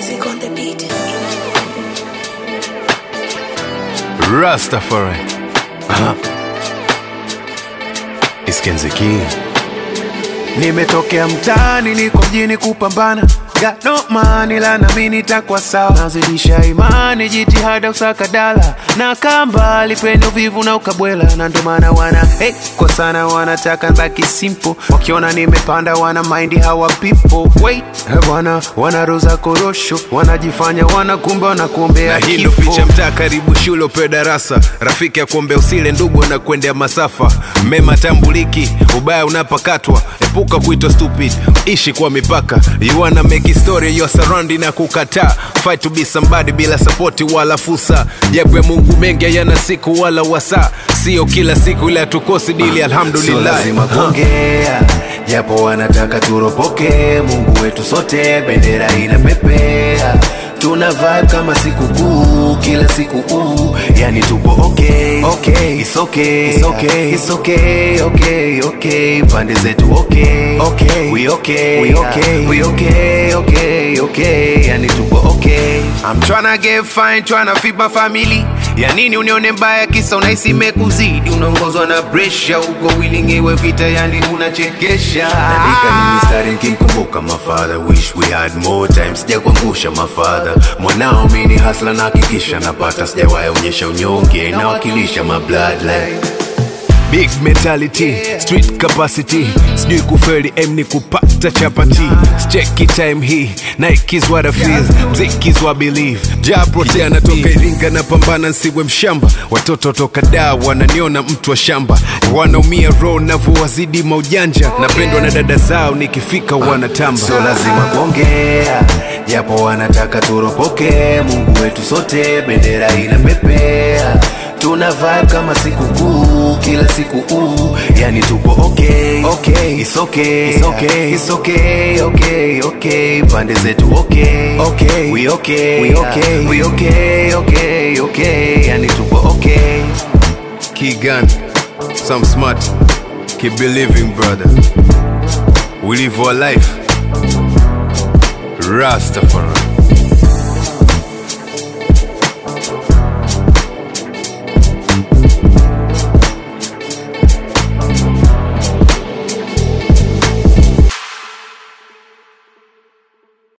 Music on the beat. Rastafari. Iskenzeki. Nimetokea mtaani niko mjini kupambana. Got no money la na mimi nitakuwa sawa. Nazidisha imani jitihada usaka dala. Na kamba lipendo vivu na ukabwela. Na ndo maana wana kwa sana wanataka nbaki simple. Wakiona nimepanda wana mind hawa people. Wait, wana roza korosho. Wanajifanya wana kumbe wanakuombea kifo. Na hii ndo picha mtaa karibu shule pe darasa. Rafiki ya kuombea usile ndugu na kuendea masafa. Mema tambuliki, ubaya unapakatwa. Epuka kuitwa stupid, ishi kwa mipaka. You wanna make story your surrounding na kukataa. Fight to be somebody bila support wala fusa. Japo ya Mungu mengi yana siku wala wasa. Sio kila siku ila tukosi dili alhamdulillah. So lazima kuongea, japo wanataka turopoke. Mungu wetu sote bendera inapepea. Tuna vibe kama siku kuu, kila siku yani tupo okay. It's okay, it's okay, it's okay, okay. Pande zetu okay. We okay, we okay, we okay. Yani tupo okay. I'm tryna get fine, tryna feed my family. Ya nini unione mbaya kisa unahisi mekuzidi. Unaongozwa na pressure, uko willing iwe vita yani unachekesha. Naandika ni mistari mkimkumbuka my father. Wish we had more time, sijakuangusha my father. Mwanao mini hustler na hakikisha napata. Sijawahi onyesha unyonge na wakilisha my bloodline. Big mentality, street capacity. Sijui kufeli aim ni kupata chapati. Check time hii, Nike is what I feel, Mziki is what I believe. Japrote anatoka Iringa na pambana nsiwe mshamba. Watoto toka daa wananiona mtu wa shamba. Wanaumia roho navowazidi maujanja. Napendwa na dada zao nikifika wanatamba. So lazima kuongea, japo wanataka turopoke. Mungu wetu sote bendera inapepea. Tuna vibe kama siku kuu, kila siku yani tupo okay. It's okay, it's okay, it's okay. Pande zetu okay. We okay, we okay. Yani tupo okay. Kigan, some smart. Keep believing, brother. We live our life. Rastafari.